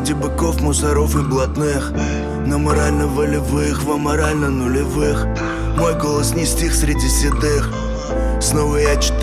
среди быков, мусоров и блатных. На морально-волевых, в аморально-нулевых. Мой голос не стих среди седых. Снова я читаю